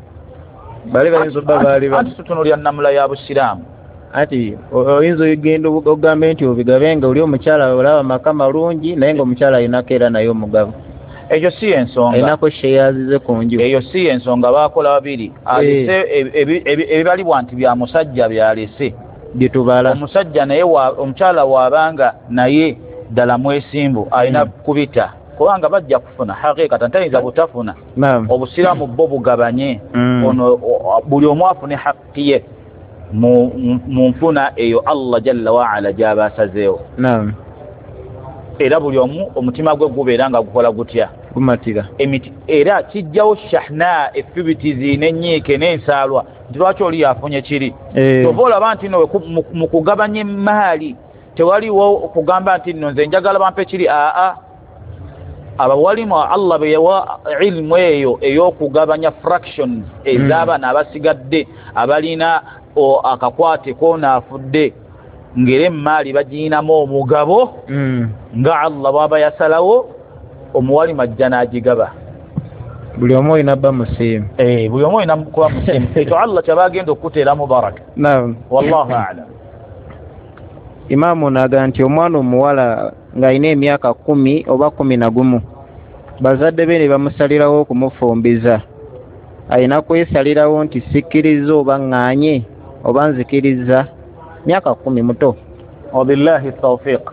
anti tutunulya nnamula ya busiraamu ati oyinza ogenda ogambe nti obigabe nga oli omukyala olaba maka malungi naye nga omukyala alinako era naye omugabo ekyo si ensonga alinako sheyazize ku nju eyo si ensonga baakola babiri alese ebibalibwa nti bya musajja byalese byetubala omusajja naye omukyala waabanga naye ddala mwesimbu alina kubita kubanga bajja kufuna hakikatan tayinza butafuna obusiraamu bo bugabanye ono buli omu afune haqqi ye mu nfuna eyo Allah jalla waala gy'abaasazeewo era buli omu omutima gwe gubeera nga gukola gutya gumatira era kijjawo shahna effibitizi n'ennyiike n'ensaalwa nti lwaki oli yafunye kiri tova olaba nti no mu kugabanya emaali tewaliwo okugamba nti nno nze njagala bampe kiri abawalimu Allah be yawa ilmu eyo ey'okugabanya fractions ez'abaana abasigadde abalina akakwate konaafudde ngere emaali bagiyinamu omugabo nga Allah bw'aba yasalawo omuwalimu ajja n'agigaba buli omu olina bba musiimu buli omu olina kuba musiimu ekyo Allah kyaba agenda okuteeramu baraka wallahu a'lam imaamu naga nti omwana omuwala ng'alina emyaka 10 oba 11 bazadde be ne bamusalirawo okumufumbiza alina kwesalirawo nti sikkiriza oba ŋŋaanye oba nzikiriza myaka 10 muto wabillahi tawfiq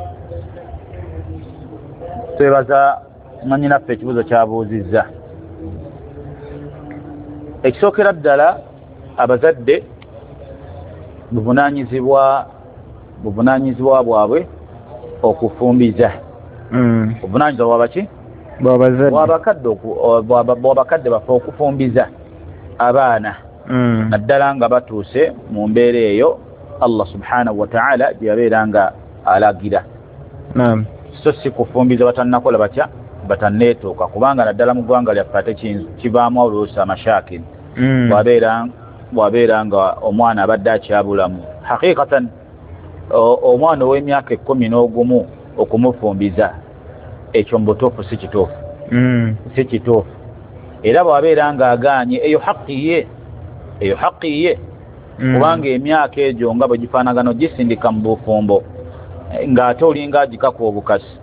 twebaza manyinaffe ekibuzo kyabuuzizza ekisookera ddala abazadde buvunaanyizibwa bwabwe okufumbiza obuvunaanyizibwa bwabaki bwabakadde baffe okufumbiza abaana naddala nga batuuse mu mbeera eyo Allah subhanahu wa ta'ala gyeyabeera nga alagira so si kufumbiza batannakola batya batanneetuuka kubanga naddala mu ggwanga lyaffe ate kivaamu oluusi amashakiri bwabeera nga omwana abadde akyabulamu hakikatan omwana ow'emyaka 11 okumufumbiza ekyo mu butuufu si kituufu era bwabeera nga agaanye eyo haqqi ye kubanga emyaka egyo nga bwe gifaanagano gisindika mu bufumbo ng'ate olinga agikaku obukasi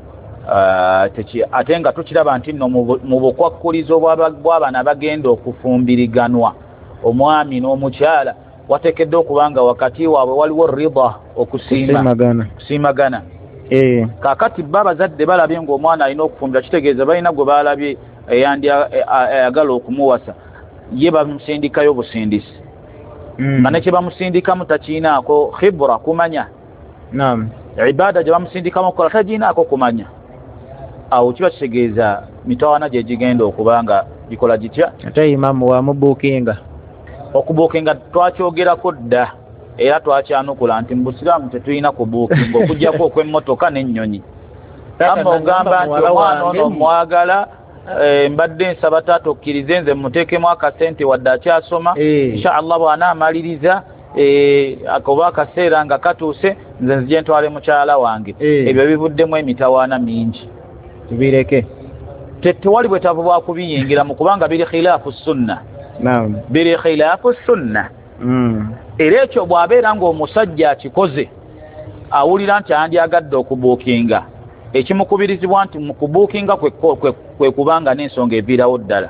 ate nga tukiraba nti nno mu bukwakkulizo bw'abaana abagenda okufumbiriganwa omwami n'omukyala wateekeddwa okuba nga wakati waabwe waliwo rida okusiimagana kaakati bo abazadde balabye ng'omwana alina okufumbira kitegeeza balina gwe balabye ayagala okumuwasa ye bamusindikayo busindisi nga ne kye bamusindikamu takiinaako khibra kumanya ibaada gye bamusindikamu okukola tagiinaako kumanya awo kiba kitegeeza mitawaana gye gigenda okuba nga gikola gitya ate imamu wamubuukinga okubuukinga twakyogerako dda era twakyanukula nti mu busiraamu tetulina kubuukinga okugyako okw'emmotoka n'ennyonyi amma ogamba nti omwana ono omwagala mbadde nsaba taata okkirize nze muteekemu akasente wadde akyasoma inshaallah bw'anaamaliriza oba akaseera nga katuuse nze nzije ntwale mukyala wange ebyo bivuddemu emitawaana mingi tewali bwetaavu bwa kubiyingira mu kubanga biri khilaafu sunna. Naam. Biri khilaafu sunna. Era ekyo bw'abeera ng'omusajja akikoze awulira nti andyagadde okubuukinga, ekimukubirizibwa nti mu kubuukinga kwe kubanga n'ensonga eviirawo ddala.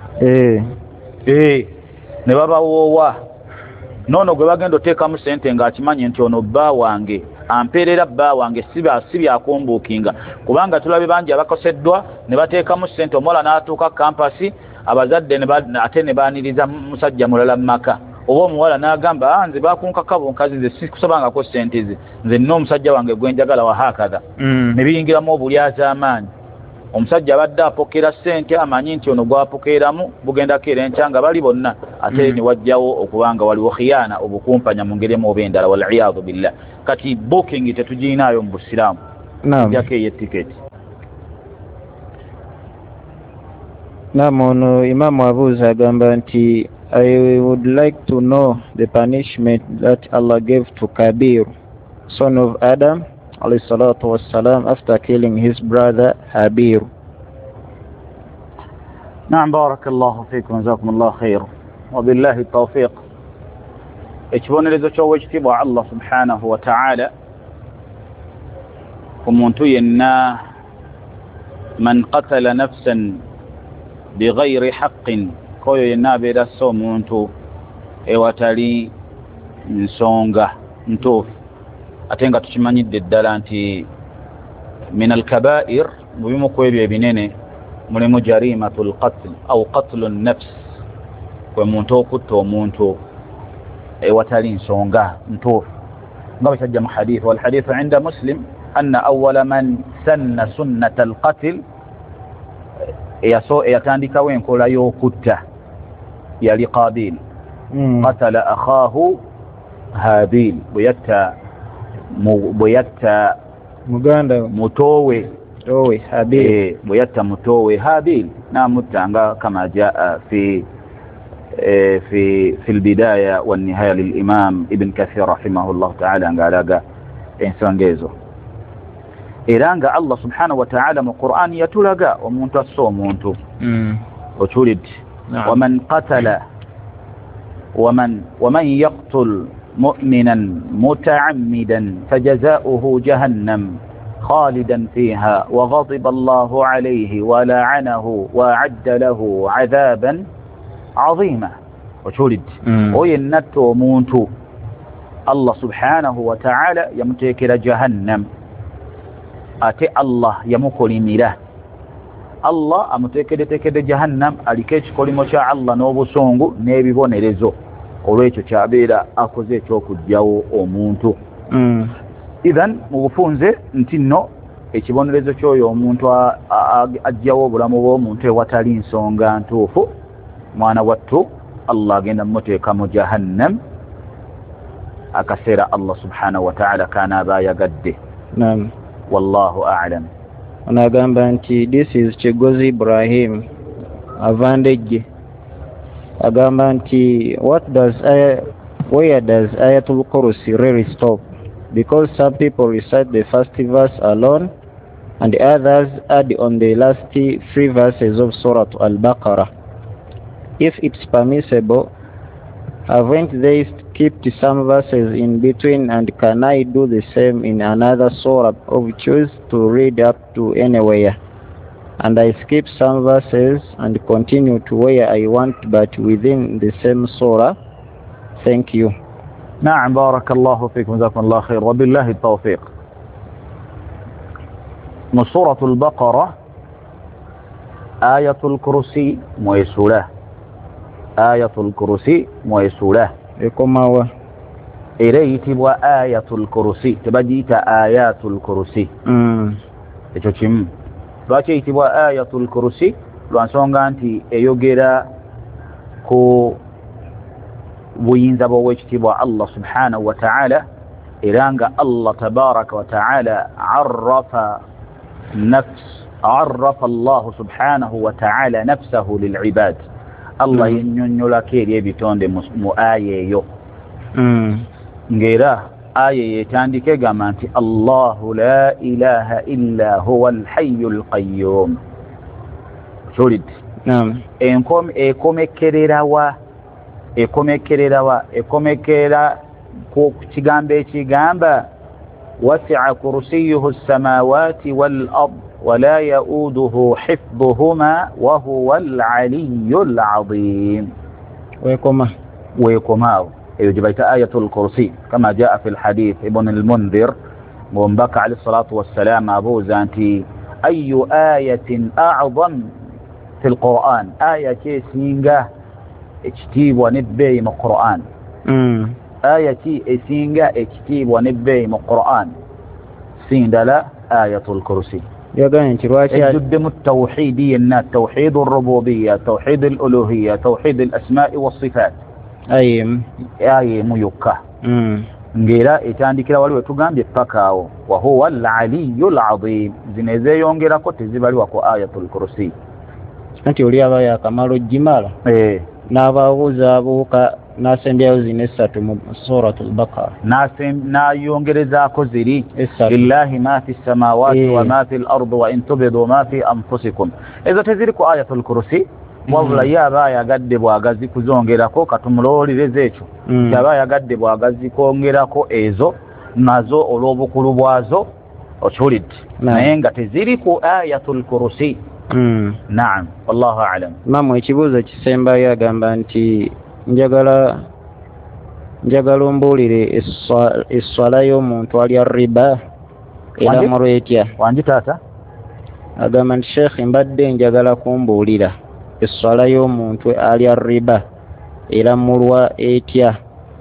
Ne babawoowa noono gwe bagenda oteekamu ssente ng'akimanye nti ono bba wange ampeerera bba wange si byakumbuukinga, kubanga tulabe bangi abakoseddwa ne bateekamu ssente, omuwala n'atuuka kampasi abazadde ate ne baaniriza musajja mulala mu maka, oba omuwala n'agamba nze bakunkakabo nkazi nze sikusabangako ssente ze, nze nina omusajja wange gwe njagala wahakadha. Ne biyingiramu obulyazaamaanyi. Omusajja abadde apokera ssente amanyi nti ono gwapokeeramu bugenda keera enkya nga bali bonna, ate ne wajjawo okubanga waliwo khiyaana, obukumpanya mu ngeri emu oba endala, waliyadhu billah. Kati booking tetugiinaayo mu busiraamu. Njako ey'ettiketi. Naam, ono Imam abuuza agamba nti I would like to know the punishment that Allah gave to Kabir, son of Adam alayhi salatu wassalam, after killing his brother Habir. Naam, barakallahu fikum, jazakumullahu khair, wa billahi tawfiq. Ekibonerezo ky'owekitiibwa Allah subhanahu wa ta'ala omuntu yenna man qatala nafsan bighayri haqqin, koyo yenna abeera assa omuntu ewatali nsonga ntuufu, ate nga tukimanyidde ddala nti min alkabair, mu bimu ku ebyo ebinene mulimu jarimatul qatl au qatlu nnafs, kwe muntu okutta omuntu ewatali nsonga ntuufu, nga bwe kyajja mu hadith. Walhadithu inda Muslim anna awwala man sanna sunnata alqatl, eyatandikawo enkola y'okutta yali Qabil. Qatala akhaahu Habil, bwe yatta muganda mutowe Habil. bwe yatta mutowe Habil n'amutta nga kama jaa fi albidaya wannihaya lilimam Ibn Kathir rahimahullahu ta'ala ng'alaga ensonga ezo. Era nga Allah subhanahu wa ta'ala mu Qur'an yatulaga omuntu assa omuntu. Okiwulidde? waman qatala waman yaqtul mu'minan muta'ammidan fajaza'uhu jahannam khalidan fiha wa ghadiba Allahu alayhi wa la'anahu wa a'adda lahu 'adhaban 'azima. Okiwulidde? Oyo yennatta omuntu Allah subhanahu wa ta'ala yamuteekera jahannam, ate Allah yamukolimira. Allah amuteekeddetteekedde jahannam, aliko ekikolimo kya Allah n'obusungu n'ebibonerezo, olw'ekyo kyabeera akoze eky'okuggyawo omuntu. Idhan mu bufunze nti nno ekibonerezo ky'oyo omuntu aggyawo obulamu bw'omuntu ewatali nsonga ntuufu, mwana wattu Allah agenda mmuteeka mu jahannam akaseera Allah subhanahu wa ta'ala kanaaba ayagadde. Wallahu a'lam. Anagamba nti this is Kigozi Ibrahim Avandejje. Agamba nti where does Ayatul Kursi really stop? Because some people recite the first verse alone and others add on the last 3 verses of Surah Al-Baqarah. If it's permissible, haven't they skipped some verses in between, and can I do the same in another surah or choose to read up to anywhere and I skip some verses and continue to where I want but within the same surah? Thank you. Na'am, barakallahu fikum, jazakumullahu khair, wa billahi tawfiq. Mu suratul Baqarah Ayatul Kursi mwesulah. Ayatul Kursi mwesulah ekomawa era eyitibwa Ayatul Kursi, tebagiyita Ayatul Kursi. Ekyo kimu. Lwaki eyitibwa Ayatul Kursi? Lwa nsonga nti eyogera ku buyinza bw'owekitiibwa Allah subhanahu wa ta'ala, era nga Allah tabaraka wa ta'ala arrafa Allah subhanahu wa ta'ala nafsahu lil'ibad. Allah yennyonnyolako eri ebitonde mu aya eyo. Ng'era aya yetandika egamba nti Allahu la ilaha illa huwa al-hayyul qayyum. solid ekomekerera ku kigambo ekigamba wasi'a kursiyuhu as-samawati wal ard wa la yauduhu hifdhuhuma wa huwa al-aliyyul azim wekomao eyo jibaita ayatul kursi kama jaa fi al-hadith ibn al-Mundhir mumbaka alayhi salatu wassalam abuza anti ayu ayatin a'zam في القرآن آية سينغا اكتيب ونبي من القرآن آية سينغا اكتيب ونبي من القرآن سيندلا آية الكرسي الجدم التوحيدي النات توحيد الربوبية توحيد الألوهية توحيد الأسماء والصفات آية ميكة ngira itandikira waliwe tugambye pakao wa huwa al-aliyyul azim zineze yongera ko tezibaliwa ko ayatul kursi anti oli aba yakamalo jimala n'ababuuza abuuka n'asembyayo zino essatu mu suratul baqara n'ayongerezaako ziri lillahi ma fi samawati wa ma fi al-ardi wa in tubidu ma fi anfusikum ezo teziri ku ayatul kursi wabula ye aba yagadde bwagazi kuzongerako katumulowolireza ekyo aba yagadde bwagazi kwongerako ezo nazo olw'obukulu bwazo okiwulidde naye nga teziri ku ayatul kursi naam wallahu a'lam mamu ekibuuzo kisembayo agamba nti njagala ombuulire esswala y'omuntu alya riba eramulwa etya wangi taata agamba nti sheekh mbadde njagala kumbuulira esswala y'omuntu alya riba eramulwa etya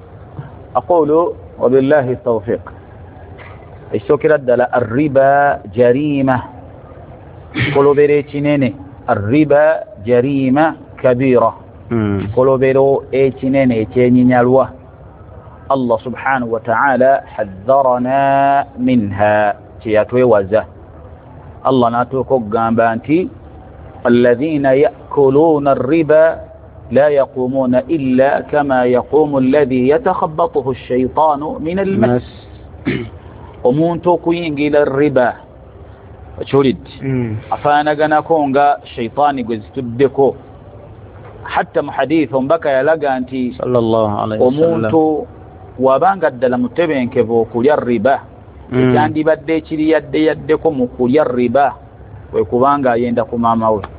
aqulu wabillahi tawfiq ekisookera ddala arriba jarima kolobero ekinene arriba jarima kabira kolobero ekinene ekyenyinyalwa Allah subhanahu wa ta'ala hadharana minha kyeyatwewaza Allah n'atuuka okugamba nti alladhina ya'kuluna arriba la yaqumuna illa kama yaqumu alladhi yatakhabbathu ash-shaytanu min al-mas omuntu okuyingira riba okiwulidde afaanaganako nga shaytaani gwe zituddeko hatta mu hadith omubaka yalaga nti omuntu wabanga ddala mutebenkevu okulya riba ekyandibadde ekiri yaddeko mu kulya riba kwe kubanga ayenda ku maama we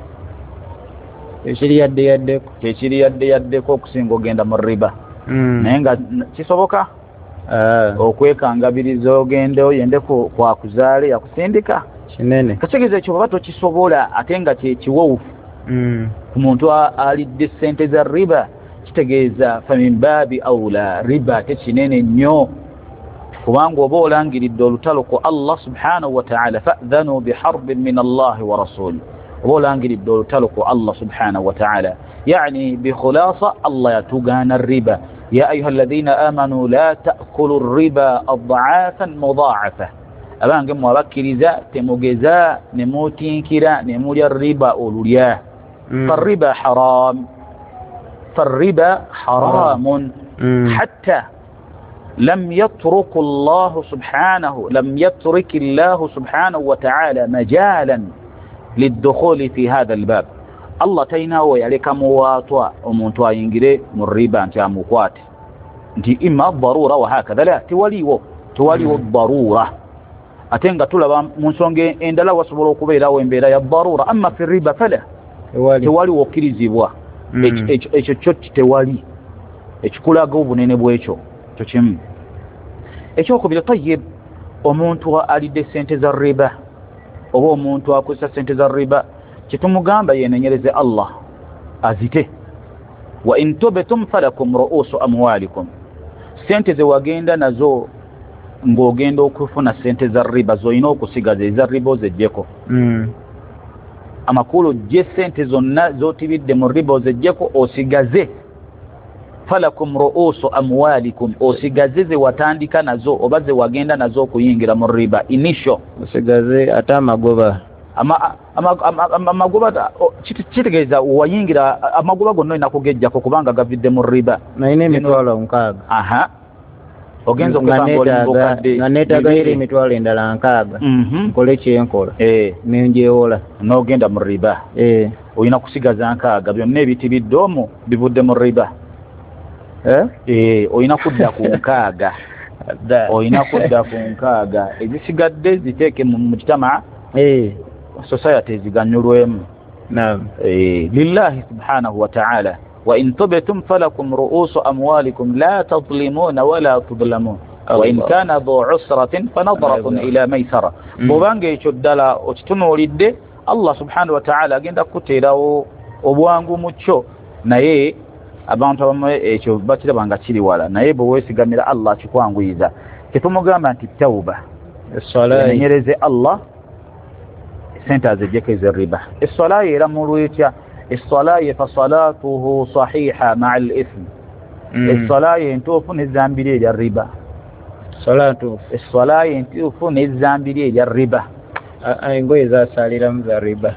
ekiri yaddeko okusinga ogenda mu riba naye nga kisoboka okwekangabiriza ogende oyende kwakuzaale yakusindika kinene kategeeza ekyo baba tokisobola ate nga kyekiwowufu ku muntu alidde ssente za riba kitegeeza famin baabi awla riba tekinene nnyo kubanga oba olangiridde olutalo ku Allah subhanahu wa ta'ala fa'dhanu biharbin min Allah wa rasuli oba olangiridde olutalo ku Allah subhanahu wa ta'ala yani bikhulasa Allah yatugana riba ya ayuha alladhina amanu la ta'kulu riba ad'afan mudha'afa abange mwabakkiriza temugeza nemutinkira nemulya riba olulya فالربا حرام حتى لم يترك الله سبحانه وتعالى مجالا للدخول في هذا الباب الله تيناو يلك مواطوا ومنتوا ينجري من الربا انت امكوات انت اما الضروره وهكذا لا توالي الضروره atenga tulaba munsonge endala wasobola okubeerawo embeera ya darura amma fi riba fala tewali wokkirizibwa ekyo kyo tewali ekikulaga obunene bwekyo kyo kimu ekyokubiri tayyib omuntu alidde sente za riba oba omuntu akozesa sente za riba kitumugamba yenenyereze Allah azite wa in tubtum falakum ru'usu amwalikum sente ze wagenda nazo ng'ogenda okufuna sente za riba zoyina okusigaza eza riba ozeggyeko amakulu gye sente zonna zotibidde mu riba ozeggyeko osigaze falakum ru'usu amwalikum osigaze ze watandika nazo oba ze wagenda nazo okuyingira mu riba initial osigaze ate amagoba amagoba kitegeeza wayingira amagoba gonna olina kugejjako kubanga gavidde mu riba nayina emitwalo 6 ogenza okugamba olimba okadde nga neetaaga eri emitwalo endala 6 nkole kyenkola nenjewola n'ogenda mu riba olina kusigaza 6 byonna ebitibidde omwo bivudde mu riba olina kudda ku 6 olina kudda ku 6 ezisigadde ziteeke mu kitama society ziganyulwemu lillahi subhanahu wa ta'ala وإن تبتم فلكم رؤوس أموالكم لا تظلمون ولا تظلمون وإن كان ذو عسرة فنظرة إلى ميسرة بوبانجي شدلا وتتنولد الله سبحانه وتعالى agenda kuterawo obwangu mucho naye abantu abamu ekyo bakirabanga kiri wala naye bwe weesigamira Allah kikwanguyiriza tetumugamba nti tawuba enyereze Allah sente azijekeze riba eswala era mulwetya الصلاة فصلاته صحيحة مع الإثم الصلاة ينتوف نزامبلي للربا الصلاة ينتوف نزامبلي للربا أينغو إذا سالي لم الربا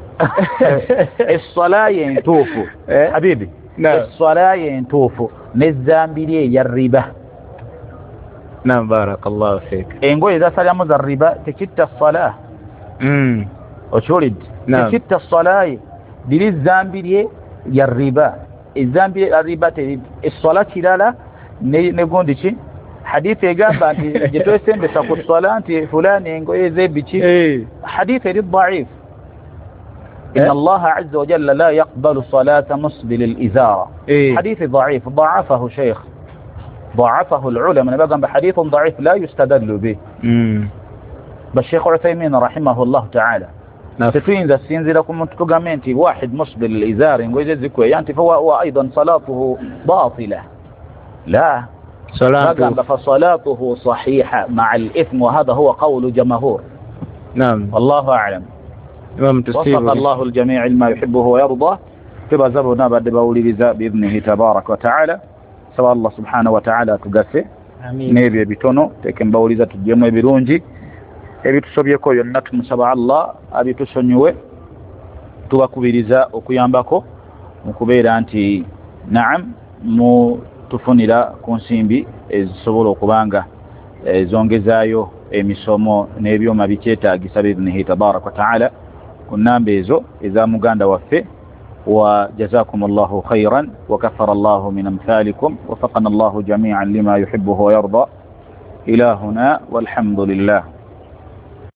الصلاة ينتوف حبيبي الصلاة ينتوف نزامبلي للربا نعم بارك الله فيك أينغو إذا سالي لم الربا تكت الصلاة وشولد تكت الصلاة diri zambirye ya riba ezambirye ya riba te eswala kirala ne gondi ki hadithi egamba nti jetwesembesa ku swala nti fulani engoyeze biki hadithi eri dhaif inna Allah azza wa jalla la yaqbalu salata musbil al-izara hadithi dhaif ضعفه شيخ ضعفه العلماء نبغى حديث ضعيف لا يستدل به بالشيخ عثيمين رحمه الله تعالى تفين سينزلكم تقامنتي واحد مسبل الإزار ويجزكوا يعني فهو أيضا صلاته باطلة لا صلاته فصلاته صحيحة مع الإثم وهذا هو قول جمهور نعم والله أعلم وفق الله الجميع لما يحبه ويرضى تبا زبنا بعد بولي بزاء بإذنه تبارك وتعالى سواء الله سبحانه وتعالى تقفي نبي بتونو تكن بولي ذات الجمع برونجي ebitusobyeko yonna tumusaba Allah abitusonyiwe tubakubiriza okuyambako mu kubeera nti naam mu tufunira ku nsimbi ezisobola okubanga zongezaayo emisomo n'ebyoma bikyetaagisa biidhnihi tabaraka wa taala ku nnamba ezo eza muganda waffe wa jazakumullahu khairan wa kaffara Allahu min amthalikum wa wafaqana Allahu jami'an lima yuhibbu wa yarda ila huna walhamdulillah.